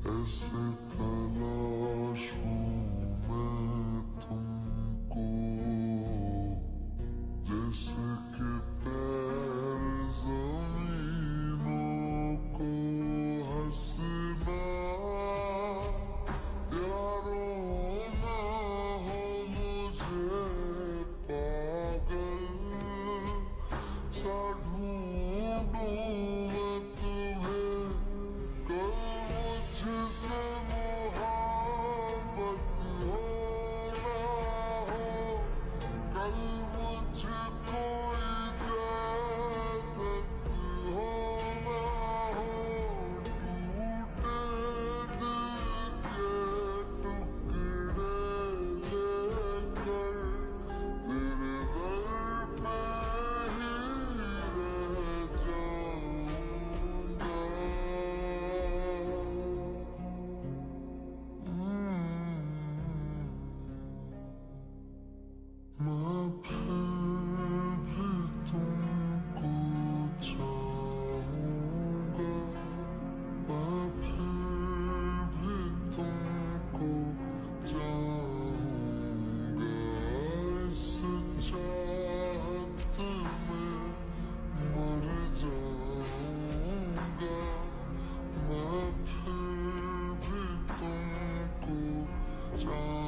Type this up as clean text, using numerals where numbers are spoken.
ऐसे तलाशूं मैं तुमको जैसे कि पैर ज़मीनों को हंसना यारों ना हो मुझे पागल सा ढूंढूं मैं तुम्हें मुझसे मोहब्बत हो ना हो कल मुझको इजाज़त हो ना हो टूटे दिल के टुकड़े लेकर तेरे दर पे ही रह जाऊंगा। मैं फिर भी तुमको चाहूंगा, मैं फिर भी तुमको चाहूंगा। इस चाहत में मर जाऊंगा, मैं फिर भी तुमको चाहूंगा।